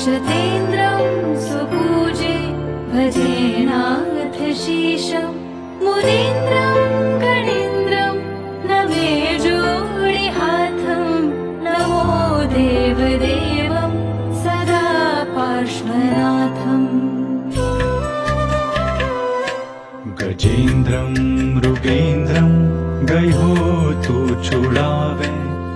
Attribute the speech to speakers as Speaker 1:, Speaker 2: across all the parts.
Speaker 1: क्षतेन्द्रं सुपूजे भजेनाथ शीशं मुनीन्द्रं गणेन्द्रं नमे जोडि हाथं नमो देवदेवं सदा पार्श्वनाथम्
Speaker 2: गजेन्द्रं मृगेन्द्रं गयो तू छुड़ावे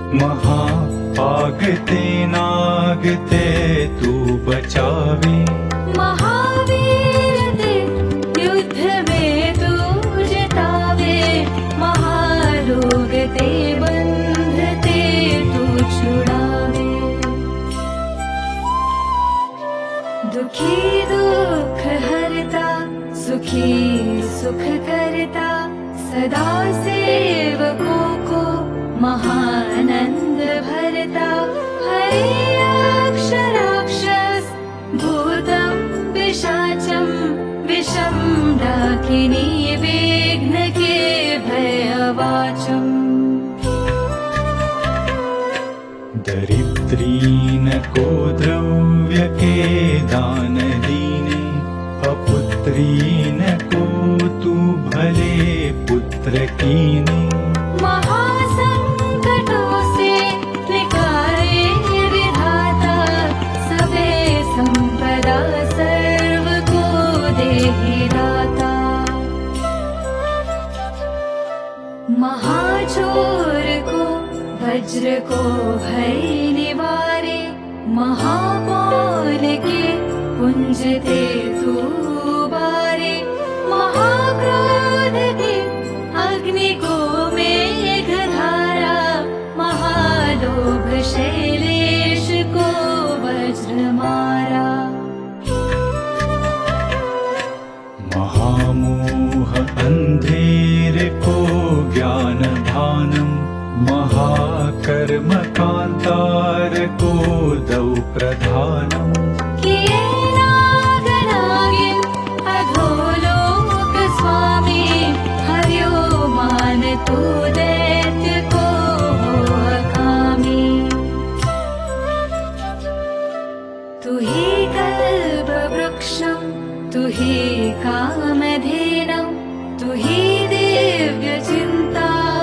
Speaker 2: महापागते नागते तू बचावे
Speaker 1: महावीर ते युद्ध में तू जितावे महारोग ते बंध ते तू छुड़ावे दुखी दुख हरता सुखी सुख करता सदा सेवकों को महानंद भरता हरे अक्षराक्षस भूतं पिशाचं विषं डाकिनी विघ्न के भयवाचम्
Speaker 2: दरिद्रीन को द्रव्य के दान दीने अपुत्रीन को तू भले पुत्र कीने
Speaker 1: महासंकटों से निकारे विधाता सबे संपदा सर्व को देहि दाता महाचोर को वज्र को भय निवारे महापौर के पुंज ते तू बारे महाक्रोध के अग्नि को मेघ धारा महालोभ शैलेश को वज्र मारा
Speaker 2: महामोह अंधेर को ज्ञान भानम महाकर्म कांतार को दौ प्रधानम
Speaker 1: किए नागनागिन अधोलोक स्वामी हर्यो मान तू दैत्य को हो अकामी तू ही कल्प वृक्षं तू ही कामधेनं तू ही दिव्य चिंता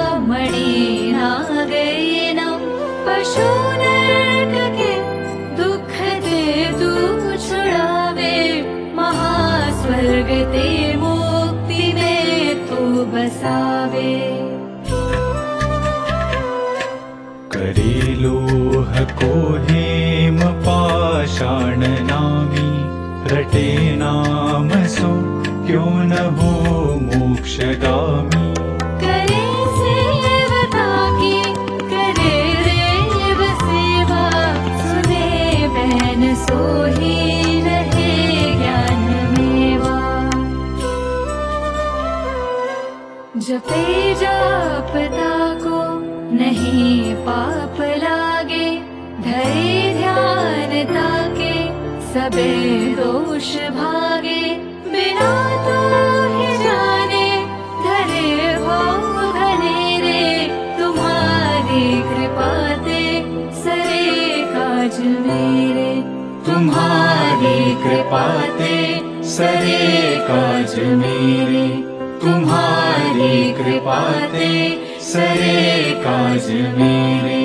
Speaker 1: मणिनागयनं पशुनरक के दुख ते तू छुड़ावे महास्वर्ग ते मुक्ति में तू बसावे
Speaker 2: करे लोह को हेम पाषाण नामी रटे नाम सो क्यों न हो मोक्षगामी
Speaker 1: करे सेवता की करे देव सेवा सुने बहन सोही रहे ज्ञान मेवा जपे जापता को नहीं पाप लागे धरे ध्यान ताके सबे दोष भागे बिना तो ही जाने धरे भव घनेरे तुम्हारी कृपा ते सरे काज मेरे
Speaker 2: तुम्हारी कृपा ते सरे काज मेरे तुम्हारी कृपा ते सरे काज मेरे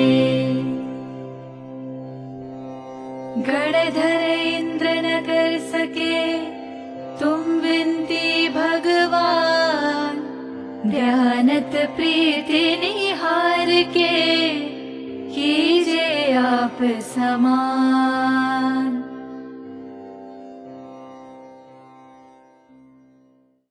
Speaker 1: गणधर इंद्र न कर सके तुम विनती भगवान ध्यानत प्रीति निहार के कीजे आप समान।